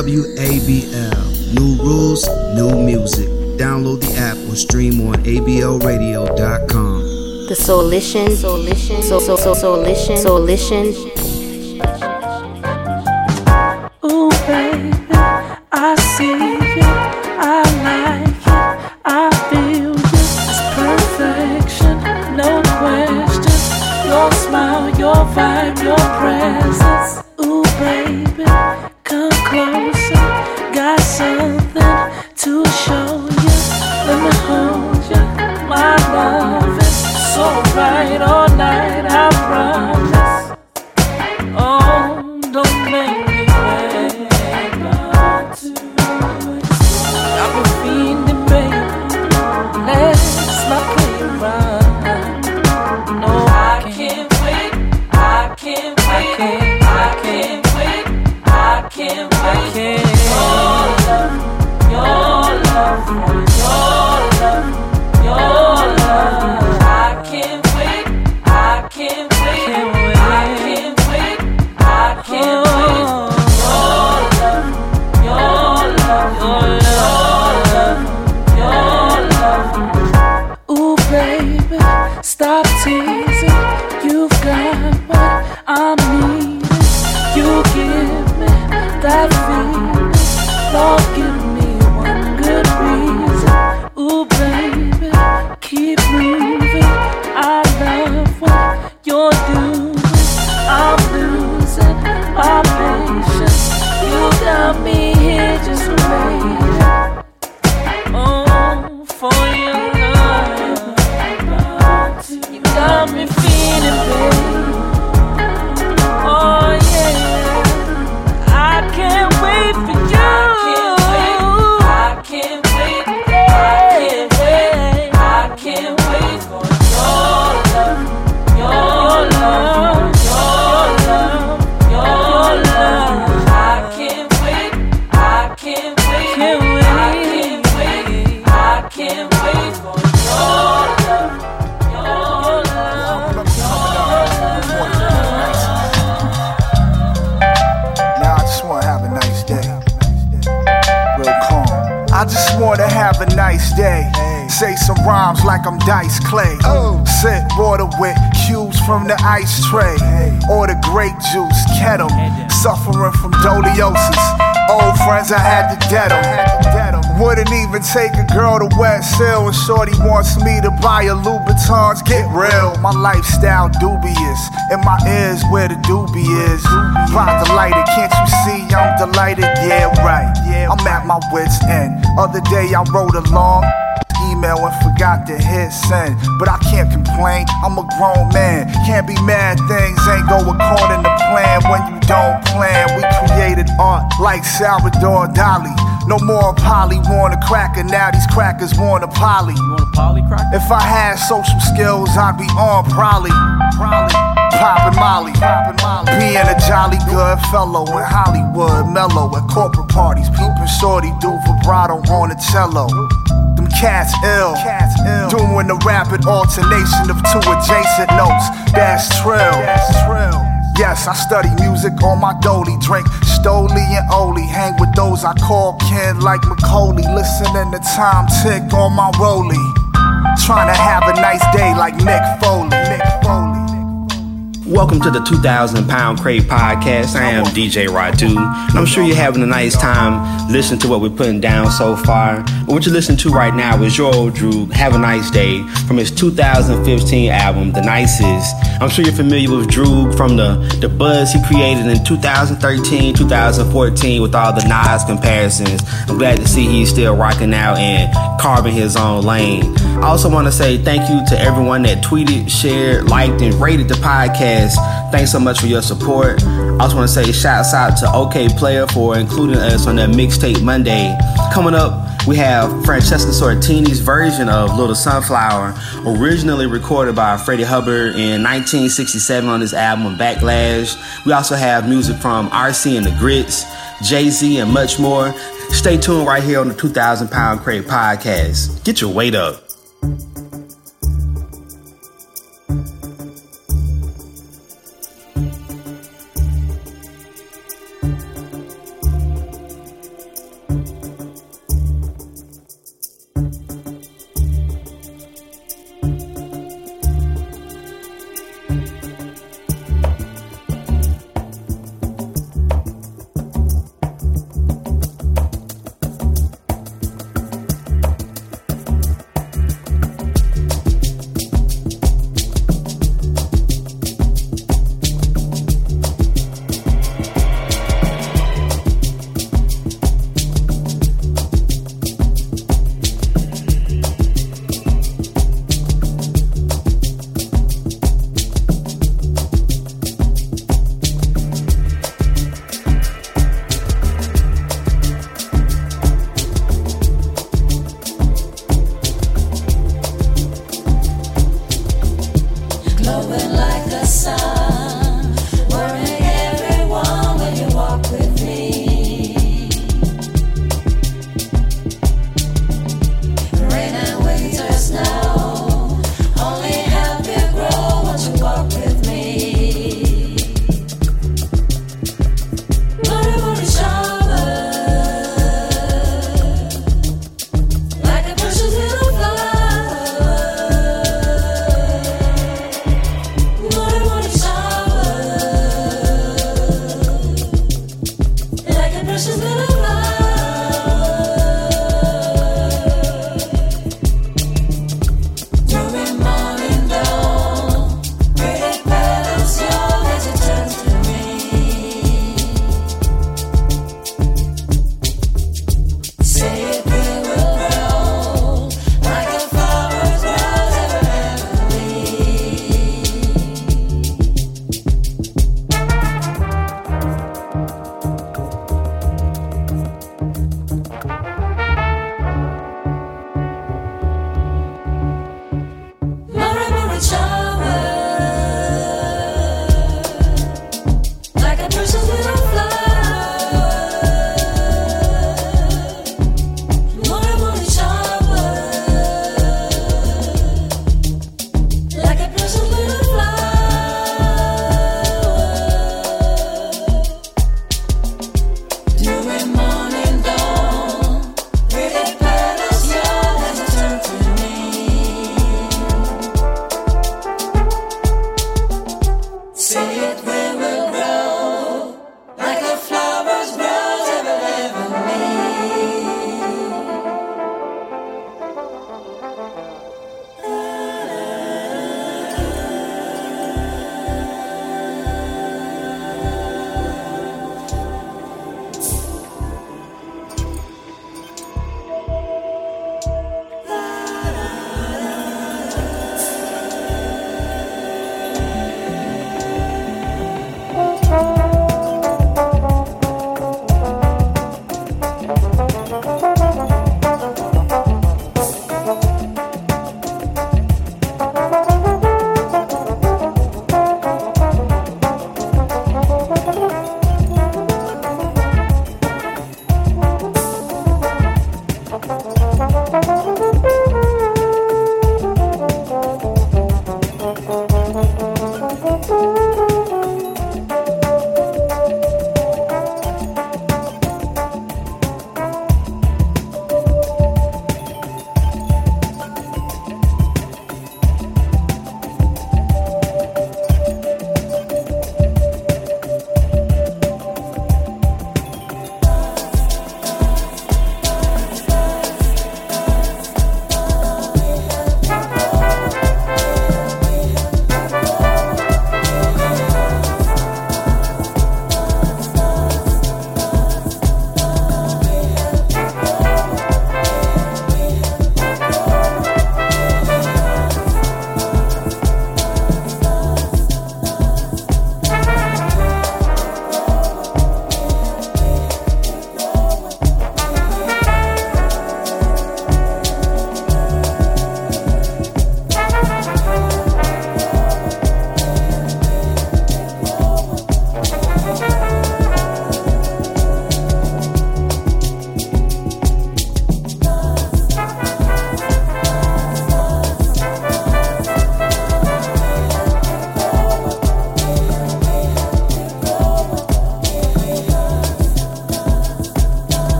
WABL. New rules, new music. Download the app or stream on ablradio.com. The Soulition. Ooh, baby, I see you, I like it, I feel you. It's perfection, no question. Your smile, your vibe, your presence. Ooh, baby, come closer. Got something to show you. Let me hold you. My love is so right all night, I promise. Oh, don't make me beg not to. I've been fiending, baby. Let's not play around. No, I can't wait. I can't wait. I can't wait. I can't wait. Your love, your love. I can't wait. I can't wait. I can't wait. I can't wait. Your love. Ooh, baby, stop teasing. You've got what I'm needing. You give me that feeling. Lord, give me one good reason. Ooh, baby, keep moving. I love what you're doing. I'm losing my patience. You got me here just waiting. Oh, for your love. You got me feeling, baby. Oh, yeah. I can't wait for you. I can't wait. I can't wait. I can't wait for your love. Your love. Your love. Your love. I can't wait. I can't wait. I can't wait. I can't wait for your love. Your love. Now I just wanna have a nice day. Real calm. I just wanna have a nice day. Say some rhymes like I'm Dice Clay. Sip water with cubes from the ice tray. Order grape juice, kettle. Suffering from doliosis. Old friends, I had to dead 'em. Wouldn't even take a girl to West Hill. And shorty wants me to buy a Louboutins. Get real, my lifestyle dubious. In my ears where the doobie is. About to light it, can't you see I'm delighted? Yeah, right. I'm at my wit's end. Other day I wrote along email and forgot to hit send. But I can't complain, I'm a grown man. Can't be mad things ain't go according to plan. When you don't plan, we created art like Salvador Dali. No more Polly want a cracker, now these crackers want a poly. You want a poly cracker? If I had social skills, I'd be on probably. Poppin' Molly. Being a jolly good fellow in Hollywood, mellow at corporate parties. Peepin' shorty do vibrato on a cello. Them cats ill. Doing the rapid alternation of two adjacent notes. That's trill. Yes, I study music on my dolly. Drink Stoli and Oli. Hang with those I call kin like Macaulay. Listening to time tick on my rollie. Trying to have a nice day like Nick Foley. Welcome to the 2,000 Pound Crate Podcast. I am DJ Radu, and I'm sure you're having a nice time listening to what we're putting down so far. But what you're listening to right now is your old Droog, Have a Nice Day, from his 2015 album, The Nicest. I'm sure you're familiar with Droog from the buzz he created in 2013, 2014 with all the Nas comparisons. I'm glad to see he's still rocking out and carving his own lane. I also want to say thank you to everyone that tweeted, shared, liked, and rated the podcast. Thanks so much for your support. I also want to say shouts out to OK Player for including us on that Mixtape Monday. Coming up, we have Francesca Sortini's version of Little Sunflower, originally recorded by Freddie Hubbard in 1967 on his album Backlash. We also have music from RC and the Grits, Jay-Z, and much more. Stay tuned right here on the 2,000 Pound Crate Podcast. Get your weight up.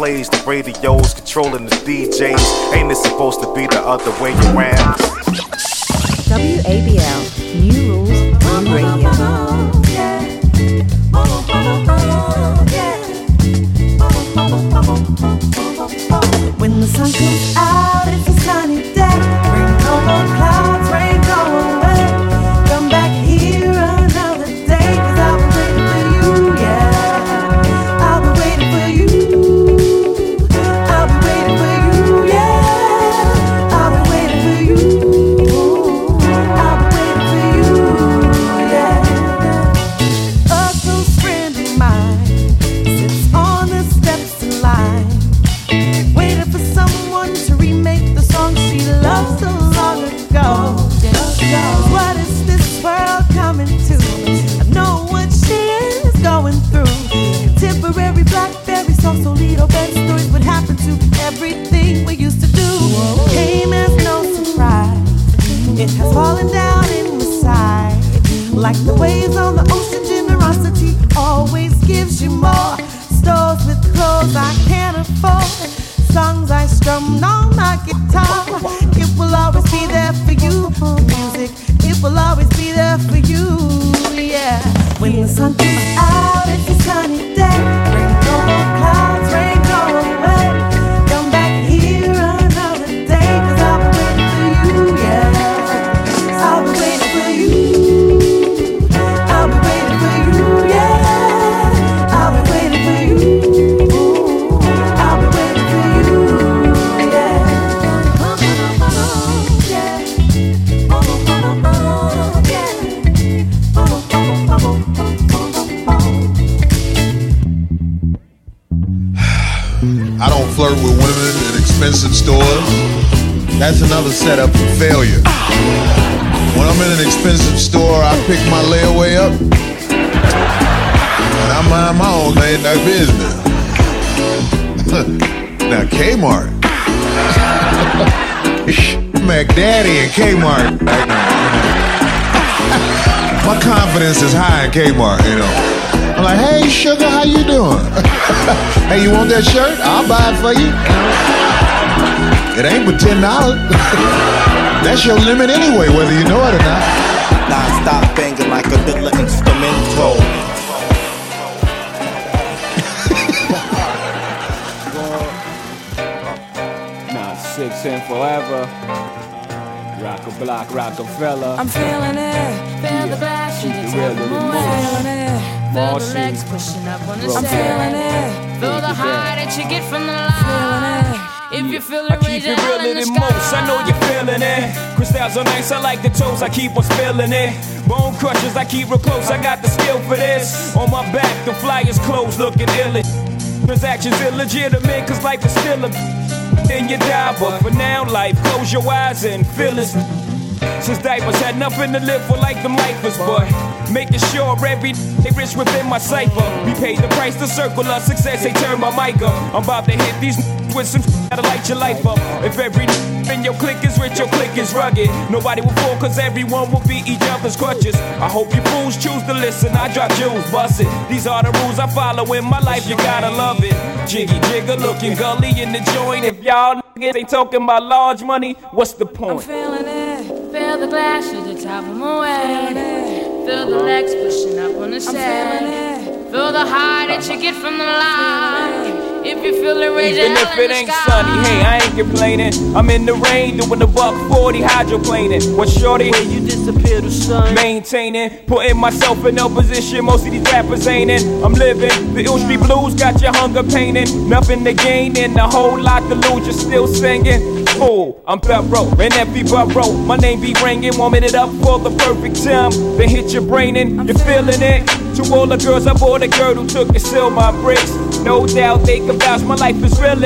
plays, the radios controlling the DJs. Ain't it supposed to be the other way around? WABL, New Rules, New Radio. When the sun comes out, it's a sunny day. Rain no more clouds, rain go away. Come back here another day, 'cause I've been waiting for you, yeah. I've been waiting for you. I've been waiting for you, yeah. I've been waiting for you. I've been waiting for you, yeah. A close friend of mine sits on the steps in line, waiting for someone to remake the song she loved so long ago. What is this world coming to? I know what she is going through. Contemporary Blackberry song, Solito bed stories. What happened to everything we used to do? Came as no surprise. It has fallen down in the side. Like the waves on the ocean, generosity always gives you more. Stores with clothes I can't afford. Songs I strum on my guitar. It will always be there for you. Music, it will always be there for you, yeah. When the sun comes out, it's a sunny day. Rain no more clouds, rain go away. Come back here another day, 'cause I've been waiting for you, yeah. I've been waiting for you. I've been waiting for you, yeah. I've been waiting for you. I've been waiting for you, yeah. I don't flirt with women in expensive stores. That's another setup for failure. When I'm in an expensive store, I pick my layaway up and I mind my own business. Now Kmart, McDaddy and Kmart. My confidence is high in Kmart, you know. I'm like, hey sugar, how you doing? Hey, you want that shirt? I'll buy it for you. It ain't but $10. That's your limit anyway, whether you know it or not. Non-stop banging like a Dilla instrumental. Nah, 6 and forever. Rock a block, Rockefeller. I'm feeling it. Feel the bash, keep it real in the feeling it. Feel the legs pushing up on the I'm feeling it. Feel the high that you get from the line. If you feel it, I keep it real in the most, I know you're feeling it. Crystals are nice, I like the toes, I keep on spilling it. Bone crushers, I keep real close, I got the skill for this. On my back, the flyers closed, looking ill. Transactions illegitimate, cause life is still a then you die, but for now, life, close your eyes and feel it. Since diapers had nothing to live for like them lifers, but making sure every day rich within my cipher. We paid the price to circle of success, they turn my mic up. I'm about to hit these with some that'll light your life up. If every in your clique is rich, your clique is rugged. Nobody will fall, cause everyone will be each other's crutches. I hope you fools choose to listen, I drop jewels, bust it. These are the rules I follow in my life, you gotta love it. Jiggy jigger, looking gully in the joint. If y'all niggas ain't talking about large money, what's the point? I'm feeling it. Feel the glass at the top of my way. Feel the legs pushing up on the set. Feel the high that you get from the line. If you feel it raising even if it ain't sunny, hey, I ain't complaining. I'm in the rain doing the $140 hydroplaning. What shorty? Hey, you disappear to sun. Maintaining, putting myself in no position most of these rappers ain't in. I'm living, the Ill Street Blues got your hunger painting. Nothing to gain and a whole lot to lose, you're still singing. Oh, I'm thorough, and every borough, my name be ringing, warming it up for the perfect time. Then hit your brain and you're feeling it. To all the girls, I bought a girl who took and sealed my bricks. No doubt they can vouch, my life is real.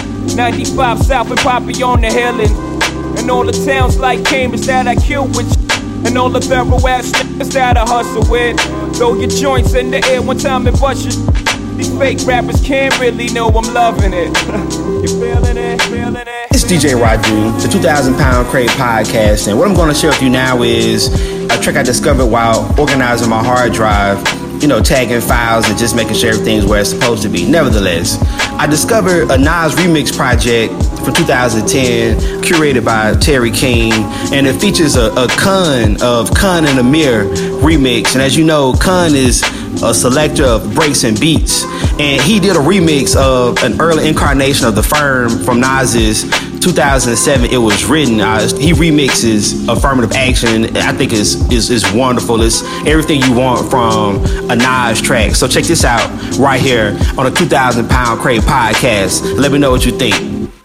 95 South and Poppy on the hill, and all the towns like Cambridge that I kill with. And all the thorough ass niggas that I hustle with. Throw your joints in the air one time and bust your. These fake rappers can't really know I'm loving it. You feeling it, feeling it? It's DJ Radu, the 2,000 Pound Crate Podcast, and what I'm going to share with you now is a trick I discovered while organizing my hard drive. tagging files and just making sure everything's where it's supposed to be. Nevertheless, I discovered a Nas remix project from 2010, curated by Terry King, and it features a Kun and Amir remix. And as you know, Kun is a selector of breaks and beats, and he did a remix of an early incarnation of The Firm from Nas's 2007 It Was Written. He remixes Affirmative Action. I think is wonderful. It's everything you want from a Nas track. So check this out right here on the 2,000 Pound Crate podcast. Let me know what you think.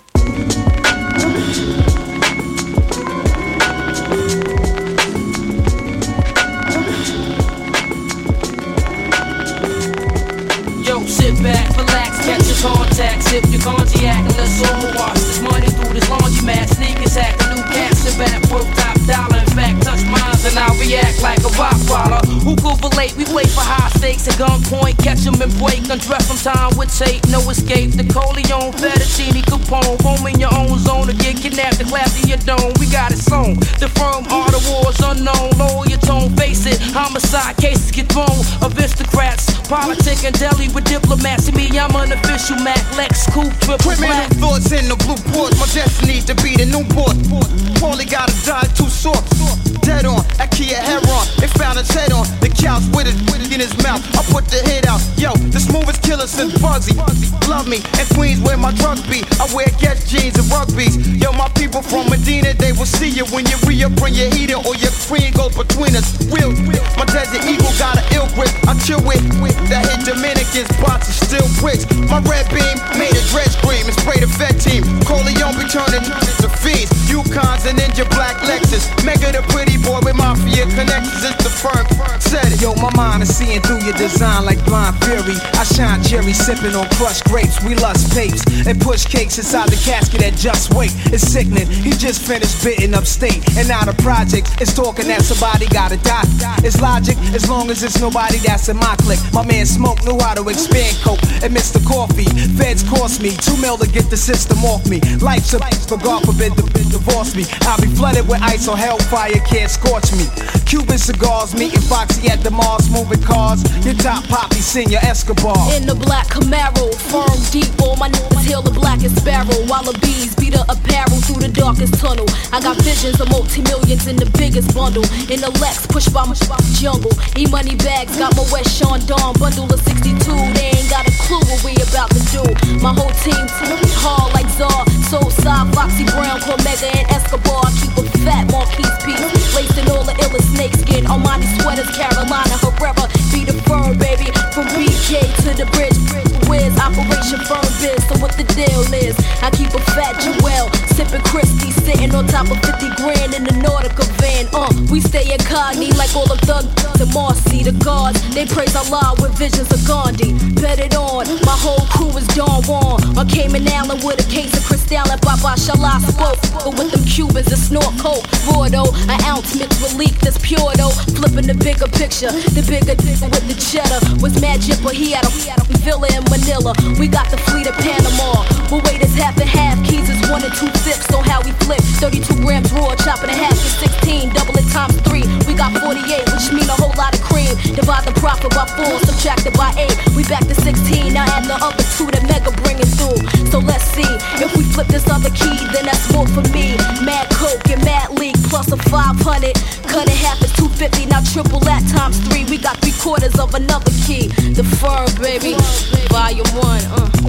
Sip your cognac and let's overwash this money through this laundromat. Sneakers hack a new gas and back worth top dollar. In fact, touch mines and I'll react like a rock baller. Who could relate? We play for high stakes at gunpoint. Catch them and break. Undress some time with tape. No escape. The Coleon, Fettuccine, Capone. Home in your own zone to get kidnapped and clapped in your dome. We got it sewn. The firm art of wars unknown. Lower your tone, face it. Homicide cases get thrown. Aristocrats, politic and deli with diplomats. Me, I'm an official Mac Lex Coupe triple black. Criminal thoughts in the blue port. My destiny to be the new port. Paulie gotta die too soft. Dead on, Ikea Heron. They found his head on the couch with it in his mouth. I put the hit out. Yo, the smoothest killer since Bugsy. Love me, and Queens where my drugs be. I wear Guess jeans and rugbies. Yo, my people from Medina, they will see you when you re-up, bring your heater or your queen goes between us. Real, my Desert Eagle got an ill grip. I chill with that hit Dominicans, boxes, still bricks. My red beam made a dread scream and spray the vet team. Coleon be turning to fees. Yukons and Ninja Black Lexus. Mega the pretty boy with mafia connections. It's The Firm. Said it. Yo, my mind is seeing through your design like blind fury. I shine cherry sipping on crushed grapes. We lust papes and push cakes inside the casket at Just Wait. It's sickening. He just finished bitten upstate. And now the project is talking that somebody gotta die. It's logic as long as it's nobody that's in my clique. My man Smoke knew how to expand coke and Mr. Coffee. Feds cost me $2 million to get the system off me. Life's a bitch, but God forbid the bitch divorce me. I'll be flooded with ice or hellfire can't scorch me. Cuban cigars, meeting Foxy at the Mars, moving cars. Your top poppy, Senior Escobar. In the black Camaro, firm deep, all my niggas hail the blackest sparrow. While the bees beat the apparel through the darkest tunnel. I got visions of multi-millions in the biggest bundle. In the Lex, pushed by my jungle. E-money bags, got my West Sean Dawn bundle of 62. They ain't got a clue what we about to do. My whole team hard like Czar. Soulside, Foxy Brown, Cormega, and Escobar. I keep a fat Marquise piece. Laced in all the illest snakeskin. Armani sweaters, Carolina Herrera. Be The Firm, baby. From BK to the bridge. Where's Operation Firm Biz? So what the deal is? I keep a fat Jewel. Sipping Christie, sitting on top of 50 grand in the Nautica van. We stay incognito like all of Thug and Marcy. The gods, they praise Allah with visions of Gandhi. Bet it on, my whole crew is Don Juan. On Cayman Island with a case of Cristal and Baba Shala spoke. But with them Cubans that snort coke. Raw though, an ounce mixed with leak that's pure though. Flipping the bigger picture, the bigger digger with the cheddar. Was magic, but he had a villa in Manila. We got the fleet of Panama. But wait, it's half and half. Keys is 1 and 2/5 on how we flip. 32 grams raw, chopping in half is 16. Double it times 3. We got 48, which mean a whole lot of cream. Divide the profit by 4, subtract it by 8. We back to 16, now add the other 2 that Mega bringing through. So let's see, if we flip this other key, then that's more for me. Mad Coke and Mad League plus a 500. Cut in half is 250, now triple that times 3. We got 3/4 of another key. The Firm, baby, volume 1.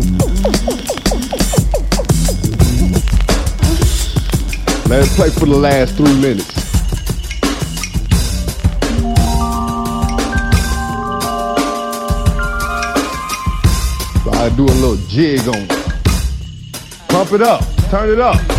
Let it play for the last 3 minutes. So I do a little jig on it. Pump it up, turn it up.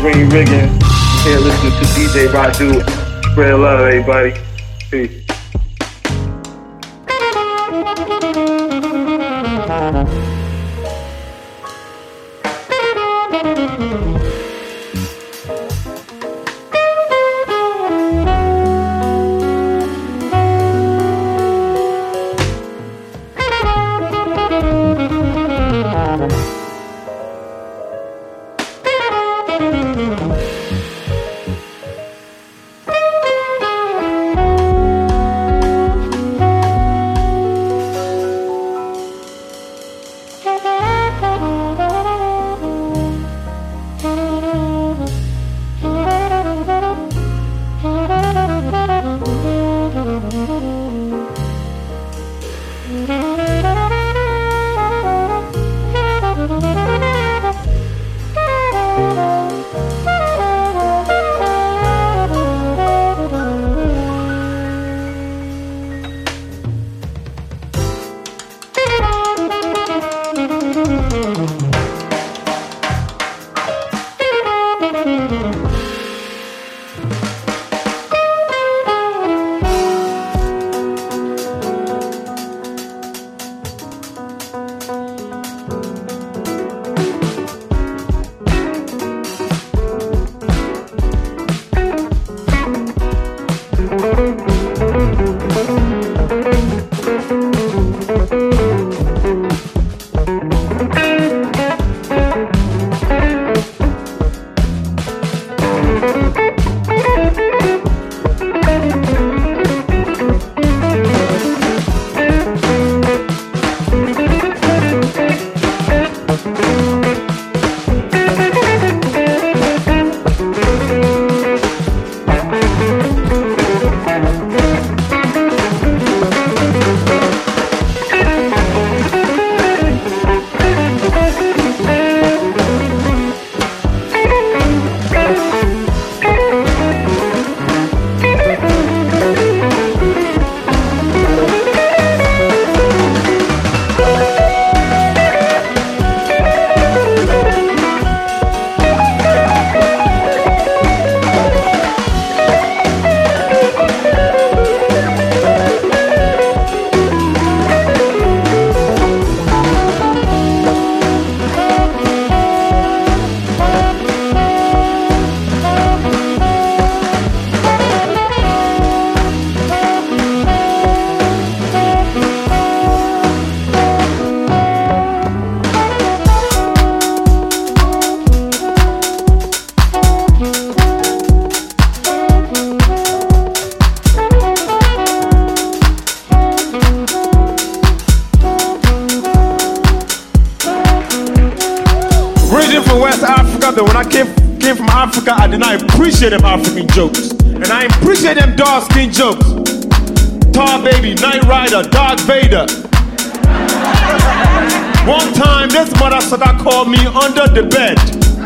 Ring Riggin. Here listening to DJ Radu. Spread love, everybody. Peace. I did not appreciate them African jokes. And I appreciate them dark skin jokes. Tar Baby, Knight Rider, Darth Vader. One time this motherfucker called me under the bed.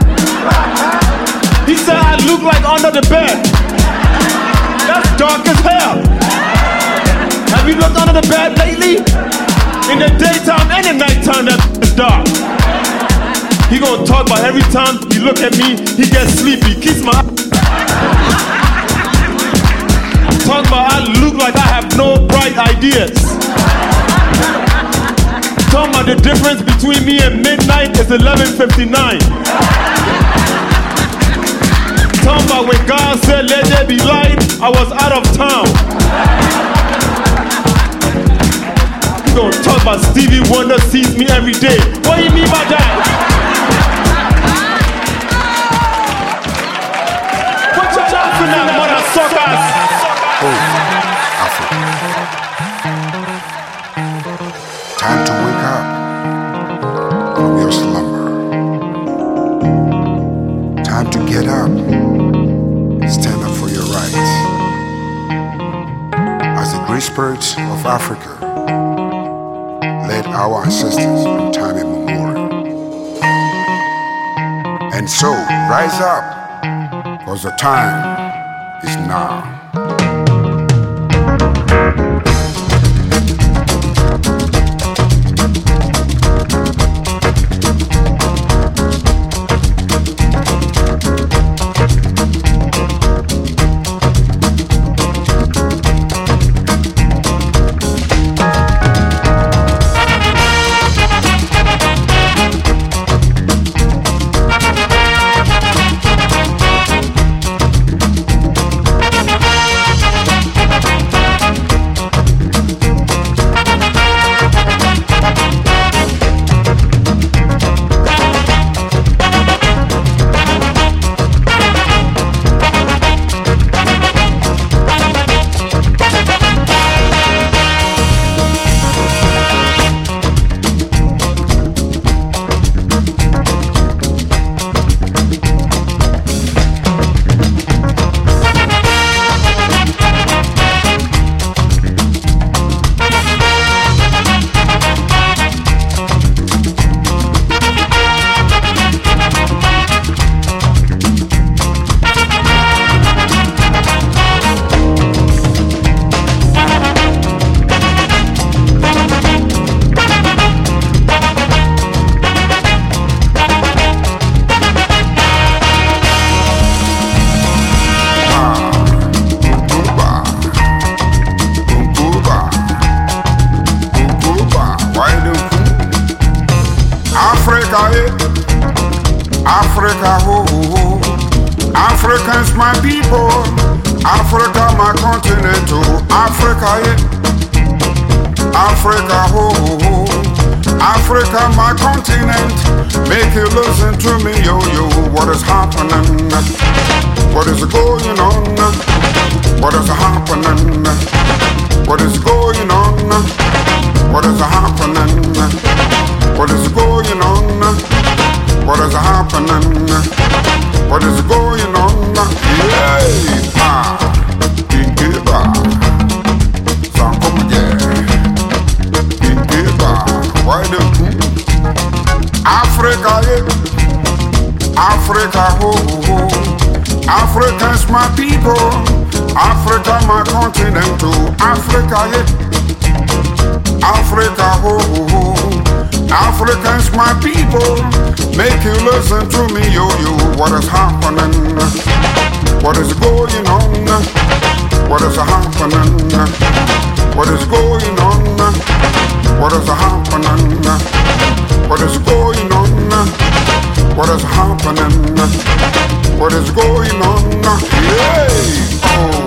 He said I look like under the bed. That's dark as hell. Have you looked under the bed lately? In the daytime and the nighttime, that is dark. He gonna talk about every time he look at me, he gets sleepy. Kiss my talk about I look like I have no bright ideas. Talking about the difference between me and midnight is 11:59. Talking about when God said let there be light, I was out of town. You gonna talk about Stevie Wonder sees me every day. What do you mean by that? Time to wake up from your slumber. Time to get up. Stand up for your rights. As the great spirits of Africa led our ancestors from time immemorial. And so, rise up, because the time is now. Africans, my people. Africa, my continent, oh. Africa, yeah. Africa, ho, ho, ho. Africa, my continent. Make you listen to me, yo, yo. What is happening? What is going on? What is happening? What is going on? What is happening? What is going on? What is happening? What is going on? Yeah, Ingiba, Sankomaje, Ingiba, why the Africa, yeah, Africa, ho, ho, Africans, my people, Africa, my continent, too, Africa, yeah, Africa, ho, ho, Africans, my people. Make you listen to me, yo, yo. What is happening? What is going on? What is happening? What is going on? What is happening? What is going on? What is happening? What is going on? Yeah. Oh,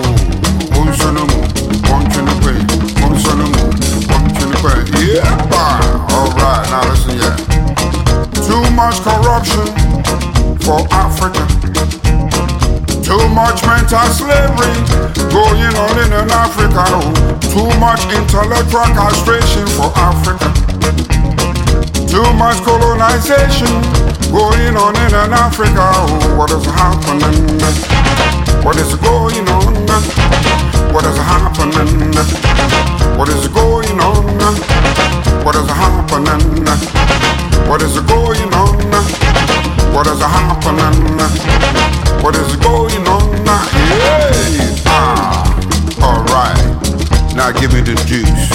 yeah. All right, now listen, yeah. Too much corruption for Africa. Too much mental slavery going on in Africa. Oh. Too much intellectual castration for Africa. Too much colonization going on in Africa. Oh. What is happening? What is going on? What is happening? What is going on? What is happening? What is going on? What is happening? What is going on? Yeah. Alright. Now give me the juice.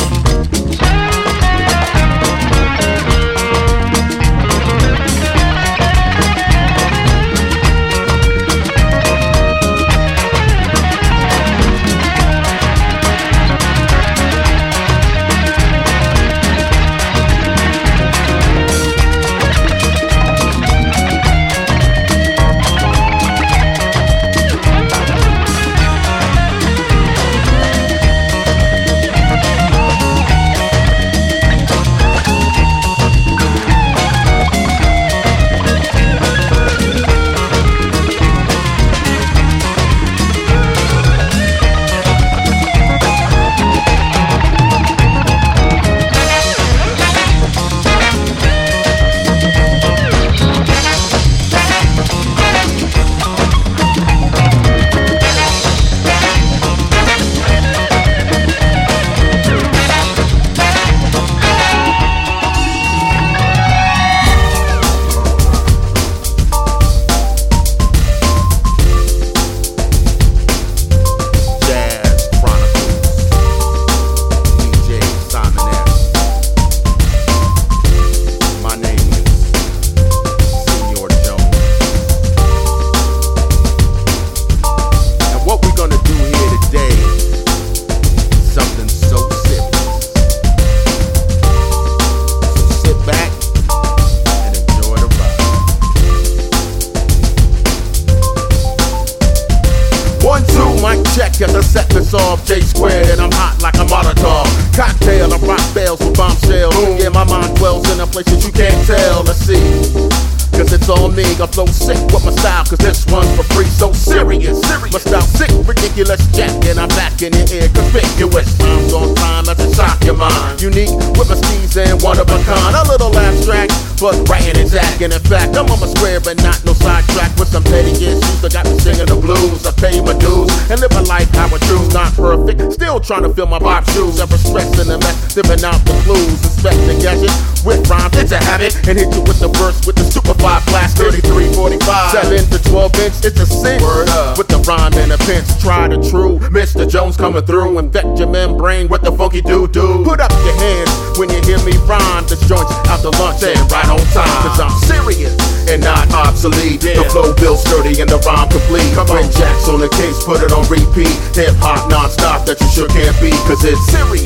Get the set this off, J squared, and I'm hot like a Molotov. Cocktail, I rock bells with bombshells. Yeah, my mind dwells in a place that you can't tell. Let's see. Cause it's all me, I flow sick with my style. Cause this one's for free, so serious. My style sick, ridiculous, jack, and I'm back in your ear, conspicuous. Rhymes on time as it shock your mind. Unique with my steez and one of a kind. A little abstract, but right in exact. And in fact, I'm on my square but not no sidetrack. With some petty issues that got me singing the blues. I pay my dues and live a life how I choose. Not perfect, still trying to fill my pop shoes. Ever stressing the mess, dipping out the clues. Inspect the gadget with rhymes, it's a habit. And hit you with the verse with the super blast 33, 45, 7 to 12 inch, it's a sin. With the rhyme and a pinch, tried and true. Mr. Jones coming through, infect your membrane with the funky doo-doo. Put up your hands when you hear me rhyme. This joint's out to lunch and right on time. Cause I'm serious and not obsolete. The flow built sturdy and the rhyme complete. When Jack's on the case, put it on repeat. Hip hop non-stop that you sure can't beat. Cause it's serious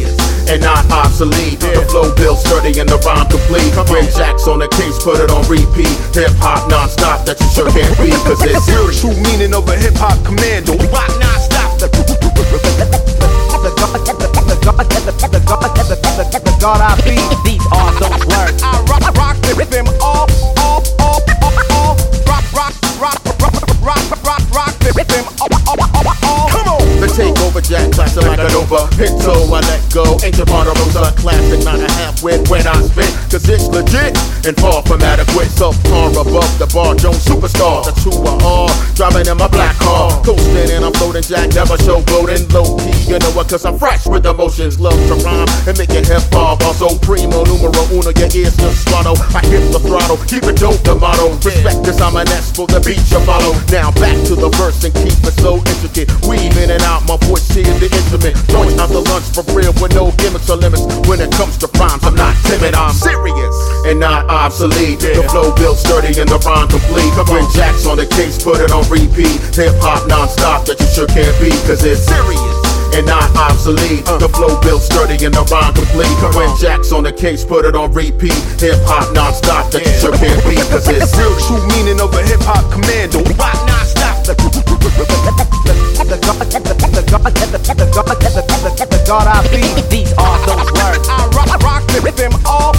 and not obsolete. The flow built sturdy and the rhyme complete. When Jack's on the case, put it on repeat. Hip hop non-stop that you sure can't beat, cause it's the true meaning of a hip hop commando. Rock non-stop. The God I be. These are those words. I rock them all. Rock them all. Come on. The takeover Jack, classic like a Nova. Pinto, I let go. Ancient Ponderosa, classic, not a half wit when I spit. Cause it's legit and far from adequate. Subpar above the bar, Jones superstar. That's who I are. Driving in my black car. Coasting and I'm floating, Jack, never show bloating. Low key, you know what, cause I'm fresh with emotions. Love to rhyme and make it hip hop. Also primo, numero uno, your ears just swallow. I hit the throttle, keep it dope, the motto. Respect this, I'm an S for the beat you follow. Now back to the verse and keep it so intricate. Weave in and out, my voice here the instrument. Join out the lunch for real with no gimmicks or limits. When it comes to rhymes, I'm not timid, I'm serious and not obsolete. The flow built sturdy and the rhyme complete. When Jack's on the case, put it on repeat. Hip hop non-stop that you sure can't beat, cause it's serious and not obsolete. The flow built sturdy and the rhyme complete. When Jack's on the case, put it on repeat. Hip hop non-stop that you sure can't beat, cause it's real true meaning of a hip hop commando. Rock non-stop. The God I be. These are those words. I rock them all.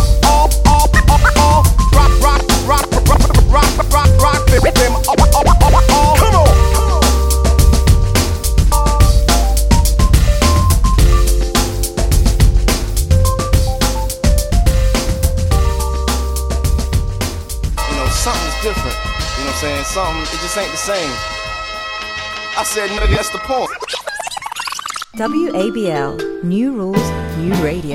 Rock them all. Come on. Something's different, you know what I'm saying? Something, it just ain't the same. I said, nigga, that's the point. WABL, New Rules, New Radio.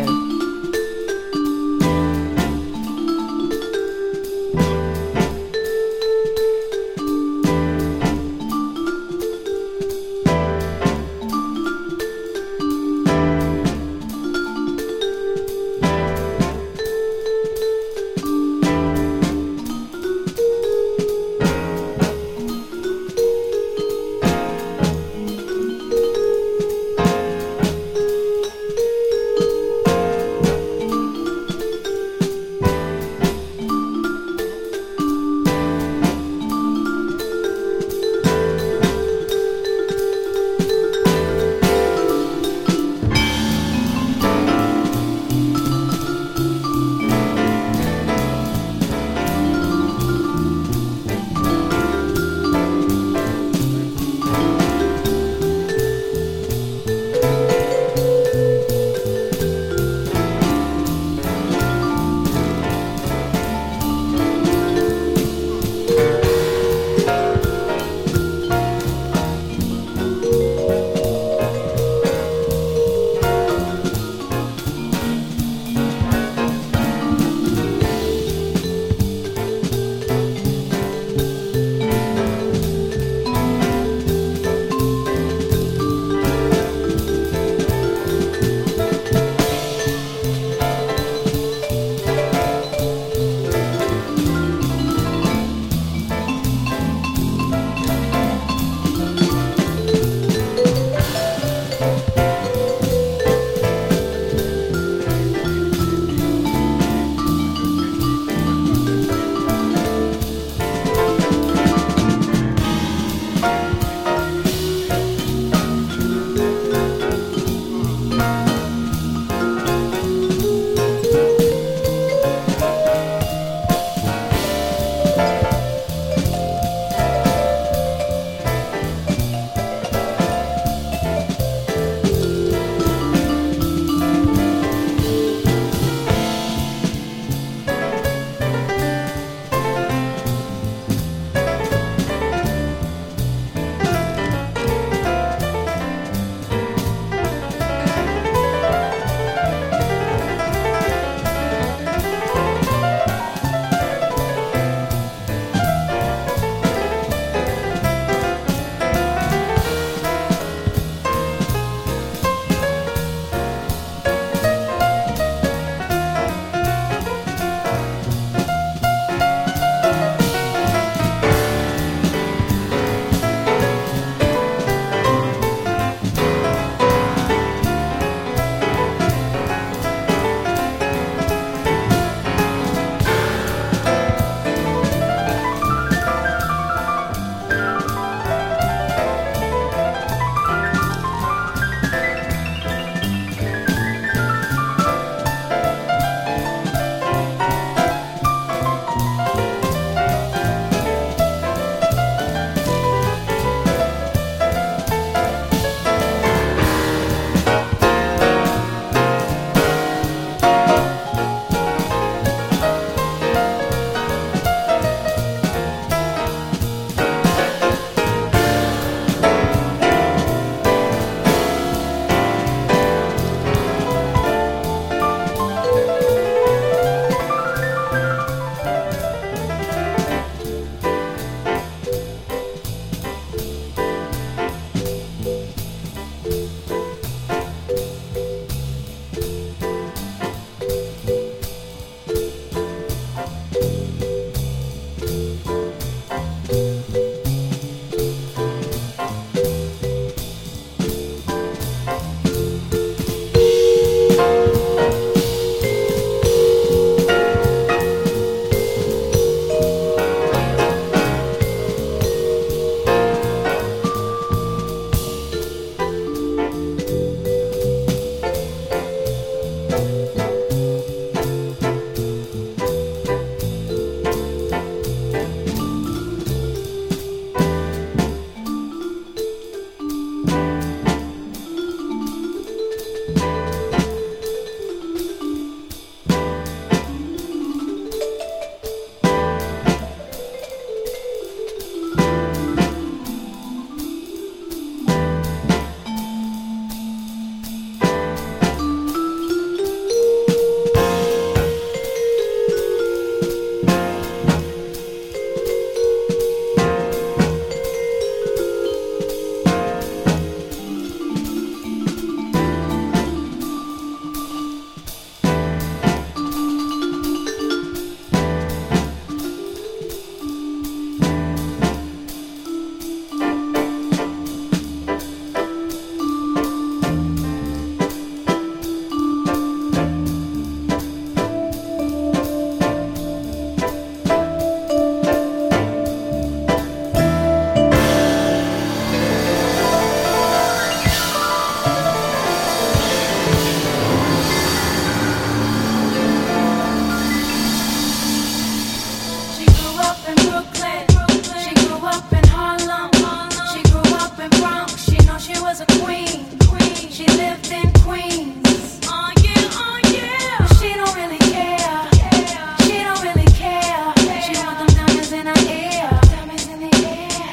was a queen. She lived in Queens. Oh yeah. But she don't really care. She don't really care. She want them diamonds in her ear. Diamonds in the air.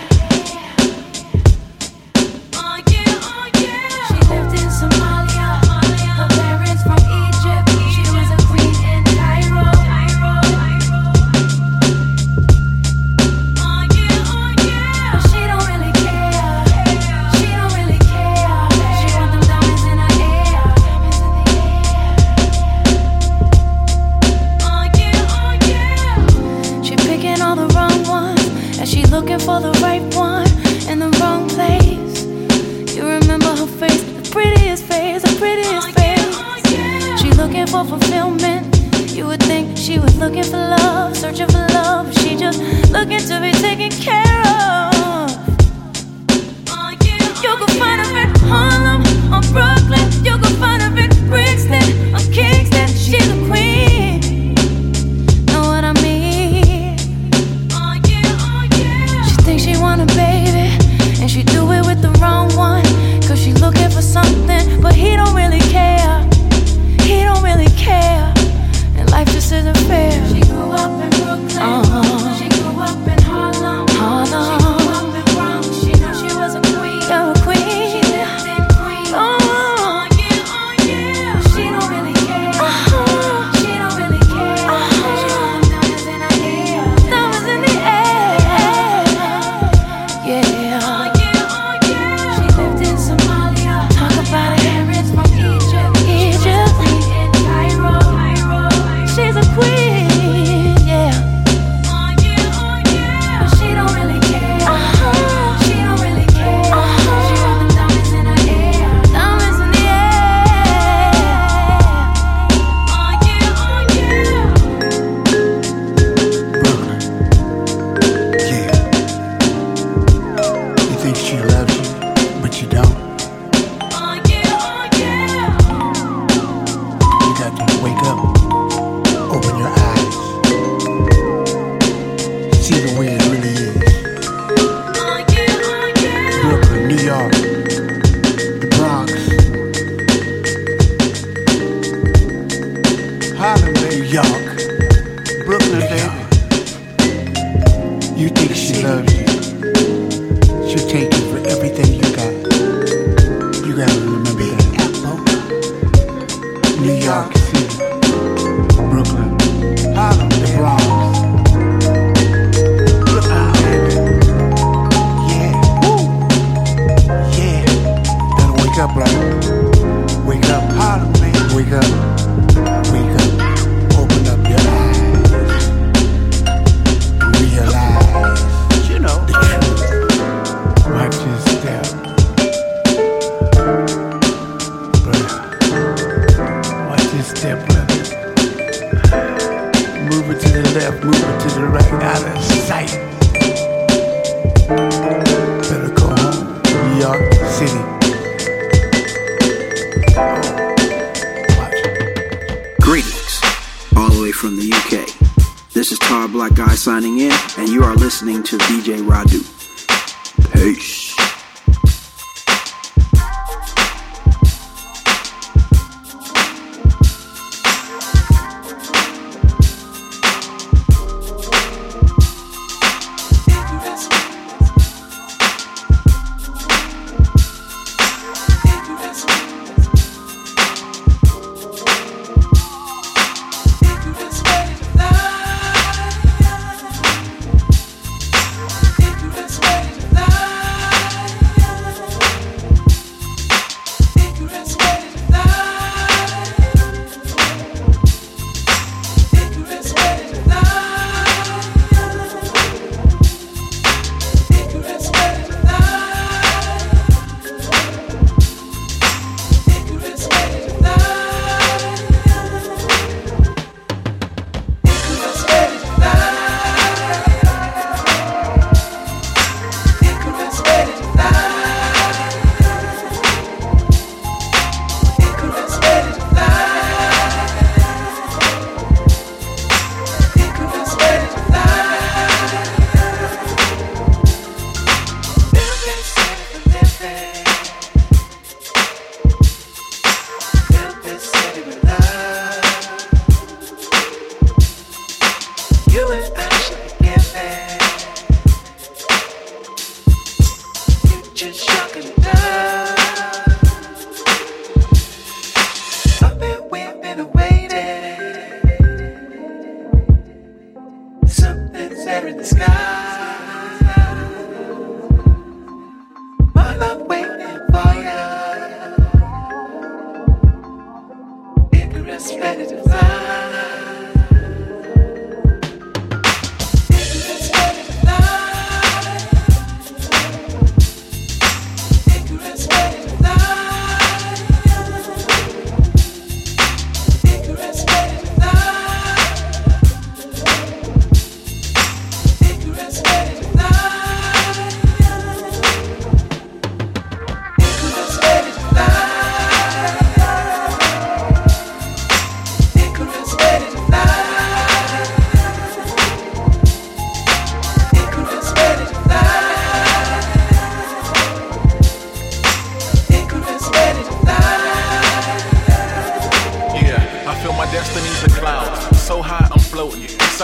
Oh yeah. She lived in Somalia. Her parents from Egypt. She was a queen in Cairo. Oh yeah. But she don't really care. She don't really care. She want them diamonds in her ear. Diamonds in the air. Oh yeah. She picking all the wrong ones, and she looking for the right one in the wrong place. You remember her face, the prettiest face, the prettiest face. She looking for fulfillment. You would think she was looking for love, searching for love. She just looking to be taken care of. You can find her in Harlem or Brooklyn. You can find her in Brixton or Kingston. She's a queen. Know what I mean? She thinks she want a baby, and she do it with the wrong one. Cause she looking for something, but he don't really care. He don't really care. And life just isn't fair. She grew up in Brooklyn. She grew up in Harlem. She grew up in Bronx. She knew she was a queen. You're a queen. She lived in Queens. Oh yeah. She don't really care. She don't really care. She want them diamonds in her ear. Diamonds in the air. Yeah. She lived in Somalia. Talk about it. Parents from Egypt. In Cairo. She's a queen. Yeah. But she don't really care. She don't really care. She want them diamonds in her ear. Diamonds in the You think she loves you, but you don't. You got to wake up, open your eyes, see the way it really is. Brooklyn, New York, the Bronx, Harlem, New York, Brooklyn, baby. You think she loves you? She'll take you for everything you got. You gotta remember that. New York City, Brooklyn, Harlem, the Bronx. Brooklyn, baby. Yeah. Woo. Yeah. Better wake up, brother. Wake up. Harlem, man. Wake up. Wake up. Open up your eyes. Realize, you know, the truth. Watch your step. Brother. Watch your step, brother. Move it to the left, move it to the right, out of sight. Better go home. New York City. Greetings, all the way from the UK. This is Tar Black Guy signing in, and you are listening to DJ Radu. Peace.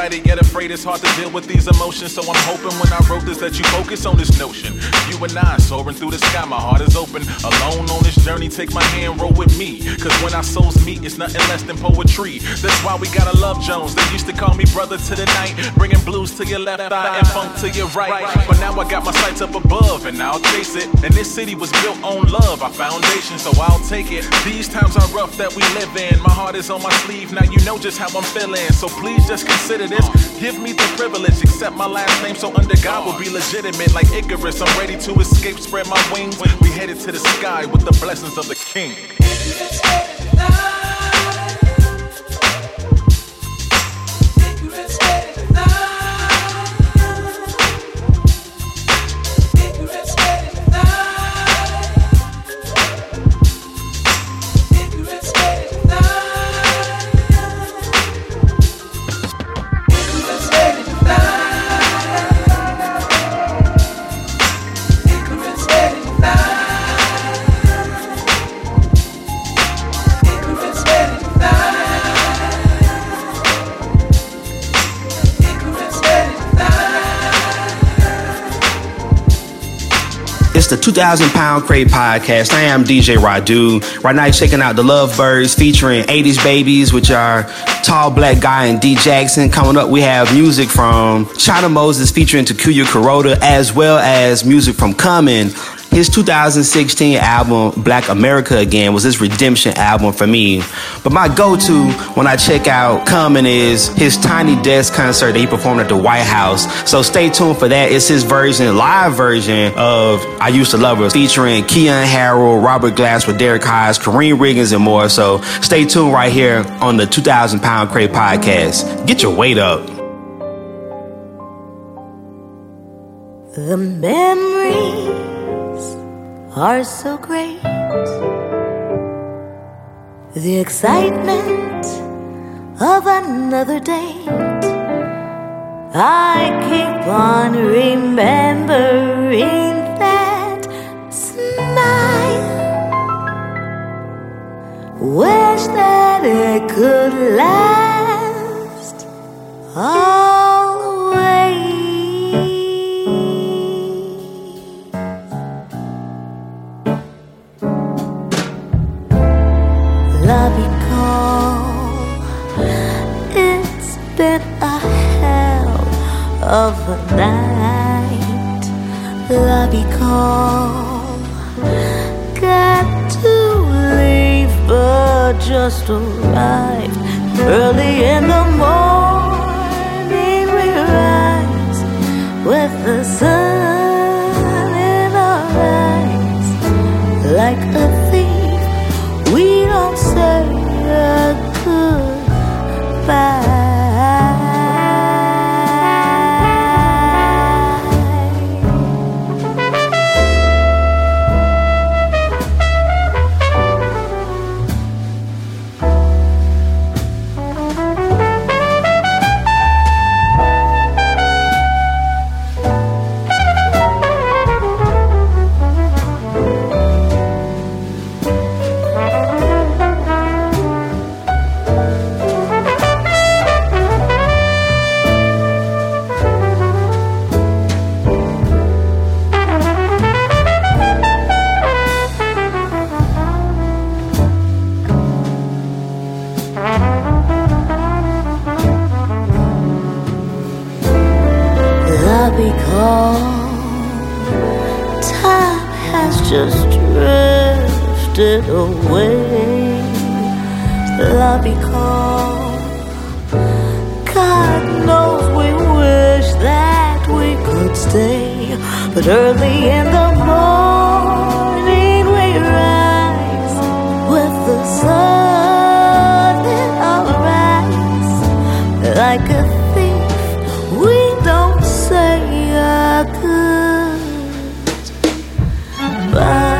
anxiety, get afraid it's hard to deal with these emotions. So I'm hoping when I wrote this that you focus on this notion. You and I soaring through the sky, my heart is open. Alone on this journey, take my hand, roll with me. Cause when our souls meet, it's nothing less than poetry. That's why we gotta love Jones. They used to call me brother to the night, bringing blues to your left eye and funk to your right. But now I got my sights up above and I'll chase it. And this city was built on love, our foundation, so I'll take it. These times are rough that we live in. My heart is on my sleeve, now you know just how I'm feeling. So please just consider this. Give me the privilege, accept my last name so under God will be legitimate. Like Icarus, I'm ready to escape, spread my wings. We headed to the sky with the blessings of the King. It's the 2,000 Pound Crate Podcast. I am DJ Radu. Right now you're checking out the Lovebirds featuring 80s Babies, which are Tall Black Guy and D Jackson. Coming up, we have music from China Moses featuring Takuya Kuroda, as well as music from Common. His 2016 album, Black America Again, was his redemption album for me. But my go-to when I check out Common is his Tiny Desk concert that he performed at the White House. So stay tuned for that. It's his version, live version of I Used to Love Her, featuring Keon Harrell, Robert Glasper, Derek Haas, Kareem Riggins, and more. So stay tuned right here on the 2,000 Pound Crate Podcast. Get your weight up. The memories are so great. The excitement of another date. I keep on remembering that smile. Wish that it could last always. It's been a hell of a night. Lobby call. Got to leave, but just arrived. Early in the morning we rise with the sun in our eyes. Like a thief, we don't say goodbye. Time has just drifted away. Lobby call. God knows we wish that we could stay, but early in the morning we rise with the sun in our eyes. Like a thief, we don't say goodbye.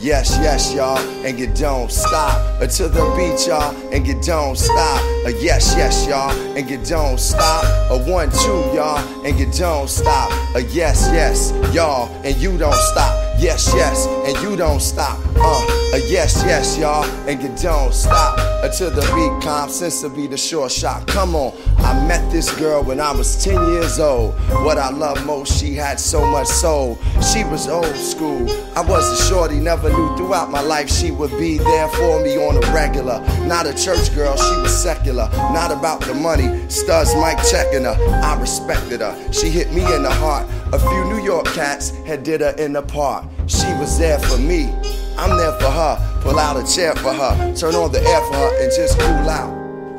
yes, yes, y'all, and you don't stop. To the beat, y'all, and you don't stop. Yes, yes, y'all, and you don't stop. 1, 2, y'all, and you don't stop. Yes, yes, y'all, and you don't stop. Yes, yes, and you don't stop. Yes, yes, y'all, and you don't stop. To the beat, calm sense to be the short shot. Come on, I met this girl when I was 10 years old. What I love most, she had so much soul. She was old school. I was a shorty, never knew throughout my life she would be there for me on a regular. Not a church girl, she was secular. Not about the money, studs mic checking her. I respected her, she hit me in the heart. A few New York cats had did her in the park. She was there for me, I'm there for her. Pull out a chair for her, turn on the air for her, and just cool out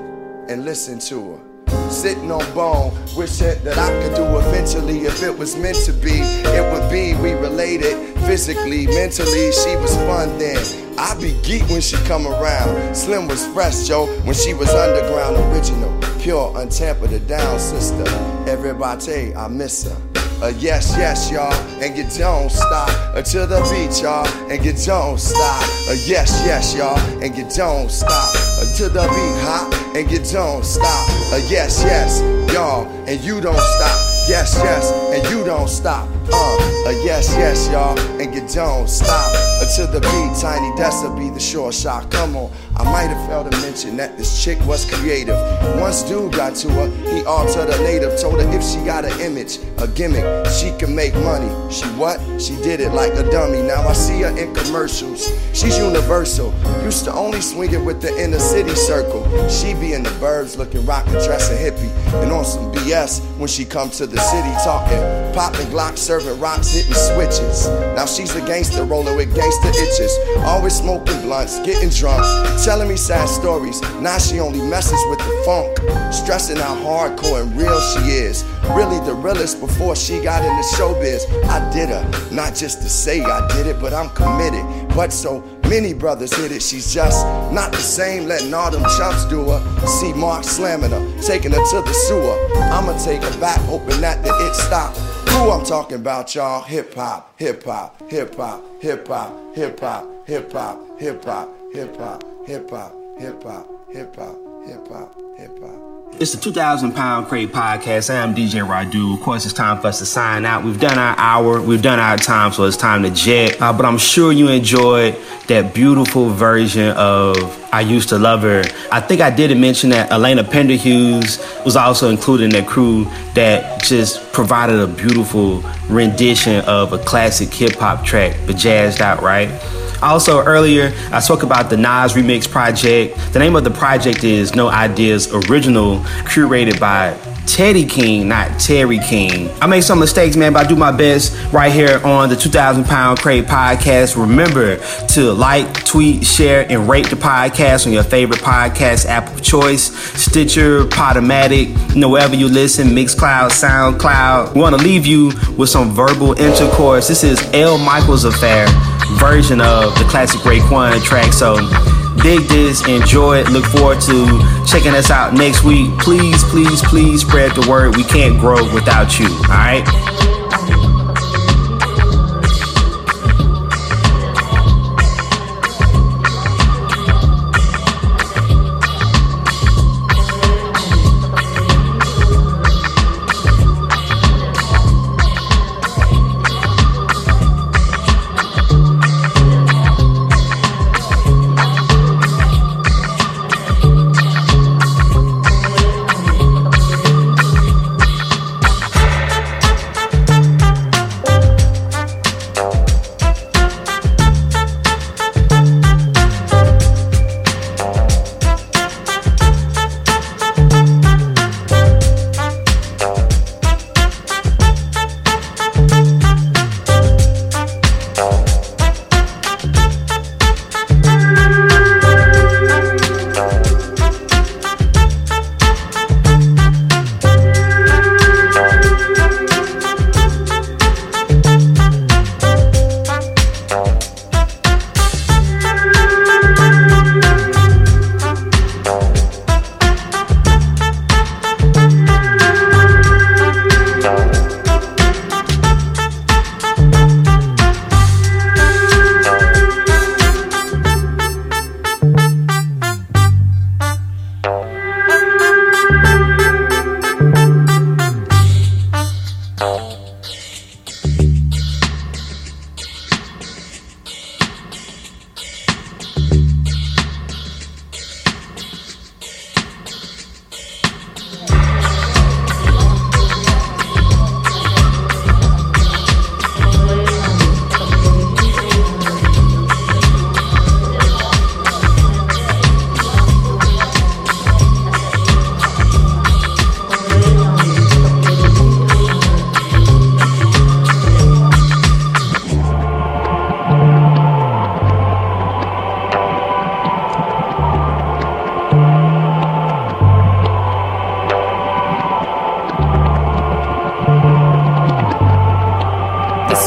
and listen to her. Sitting on bone, wishing that I could do eventually. If it was meant to be, it would be. We related physically, mentally. She was fun then. I be geek when she come around. Slim was fresh, Joe, when she was underground. Original, pure, untampered, a down sister. Everybody, I miss her. Yes, yes, y'all, and you don't stop. To the beat, y'all, and you don't stop. Yes, yes, y'all, and you don't stop. To the beat, hop, and you don't stop. Yes, yes, y'all, and you don't stop. Yes, yes, and you don't stop. Yes, yes, y'all, and you don't stop. To the beat, Tiny Dessa be the short shot. Come on, I might have failed to mention that this chick was creative. Once dude got to her, he altered her native. Told her if she got an image, a gimmick, she can make money. She what? She did it like a dummy. Now I see her in commercials. She's universal. Used to only swing it with the inner city circle. She be in the burbs looking rockin', dressin' hippie. And on some BS when she come to the city talking. Poppin' Glocks, serving rocks, hitting switches. Now she's a gangster rolling with gangster itches. Always smoking blunts, getting drunk, telling me sad stories. Now she only messes with the funk. Stressing how hardcore and real she is. Really the realest before she got into showbiz. I did her, not just to say I did it, but I'm committed. But so many brothers hit it, she's just not the same, letting all them chumps do her. See Mark slamming her, taking her to the sewer. I'ma take her back, hoping that the it stop. Who I'm talking about, y'all? Hip hop, hip hop, hip hop, hip hop, hip hop, hip hop, hip hop, hip hop, hip hop, hip hop, hip hop, hip hop, hip hop. It's the 2,000 Pound Crate Podcast. I am DJ Radu. Of course, it's time for us to sign out. We've done our hour. We've done our time, so it's time to jet. But I'm sure you enjoyed that beautiful version of I Used to Love Her. I think I did mention that Elena Penderhughes was also included in that crew that just provided a beautiful rendition of a classic hip-hop track, but jazzed out, right? Also, earlier, I spoke about the Nas Remix project. The name of the project is No Ideas Original, curated by Teddy King, not Terry King. I make some mistakes, man, but I do my best right here on the 2,000 Pound Crate Podcast. Remember to like, tweet, share, and rate the podcast on your favorite podcast app of choice. Stitcher, Podomatic, wherever you listen, Mixcloud, SoundCloud. We want to leave you with some verbal intercourse. This is L. Michaels Affair version of the classic Raekwon track. So dig this, enjoy it, look forward to checking us out next week. Please, please, please spread the word. We can't grow without you, all right?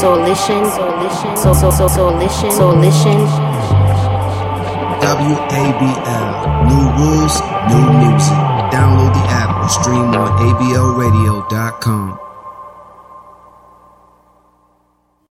WABL, new rules, new music. Download the app or stream on ablradio.com.